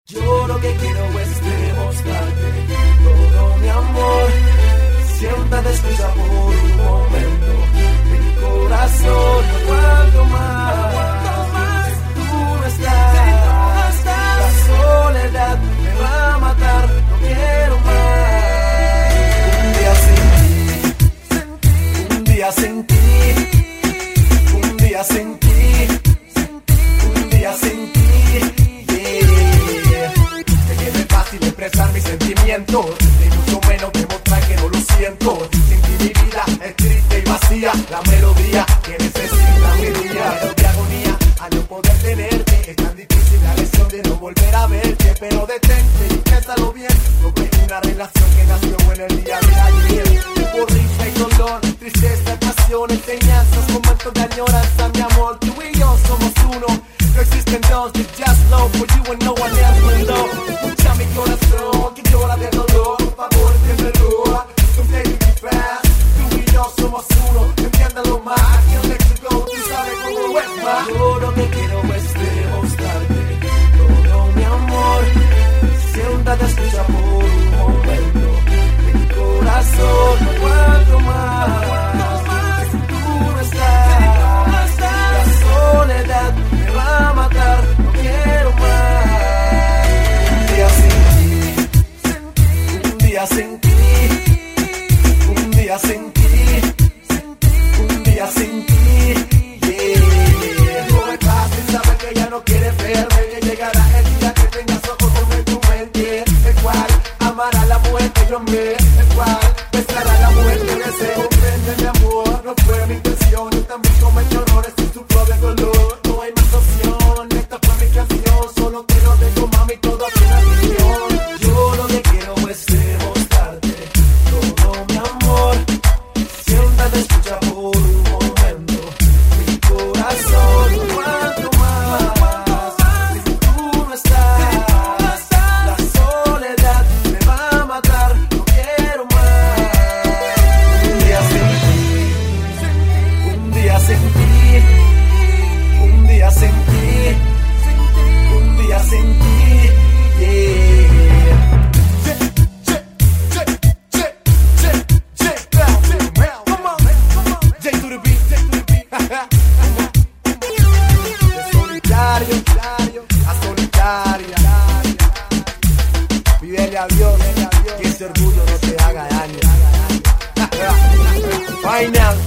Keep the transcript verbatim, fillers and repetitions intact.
Yo lo que quiero es demostrarte todo mi amor. Siéntate, escucha por un momento mi corazón. No aguanto más, no más. Tú no estás, no estás. La soledad me va a matar. No quiero más. Un día sin ti, un día sin ti, un día sin ti, un día sin ti. Expresar mis sentimientos, ni mucho menos demostrar que no lo siento. Sin ti mi vida es triste y vacía, la melodía que necesita mi día. Pero de agonía a no poder tenerte, es tan difícil la lección de no volver a verte. Pero detente y piénsalo bien, no es una relación que nació en el día de ayer. Por risa y dolor, tristeza y pasión, enseñanzas, momentos de añoranza, mi amor. Tú y yo somos uno, no existen dos, it's just love for you and no one else will know. Escucha mi corazón que llora de dolor, por favor entiéndelo. Don't take it fast, tú y yo somos uno, entiéndalo más. I can't let you go, tú sabes cómo es más. Yo lo que quiero es demostrarte todo mi amor. Siéntate, escucha por un momento mi corazón. No aguanto más, tú no estás. La soledad me va a matar, no quiero más. Un día sin ti, un día sin ti, un día sin ti, un día sin ti, yeah. No es fácil saber que ya no quieres verme, que llegará el día que tengas ojos como tú me entiendes. El cual amará la muerte, yo me, el cual besará la muerte, deseo comprende mi amor. No fue mi intención, yo también cometí errores sin su propio dolor. No hay más opción, esta fue mi canción, solo que no tengo mami, todo es una visión. Yo lo que quiero es demostrarte todo mi amor. Siéntate, escucha por un momento mi corazón. No aguanto más, si tú no estás. La soledad me va a matar, no quiero más. Un día sin ti, un día sin ti, un día sin ti, un día sin ti, yeah. Come on, J to the beat, J to the beat. De solitario a solitaria, pídele a Dios que ese orgullo no te haga daño. Final.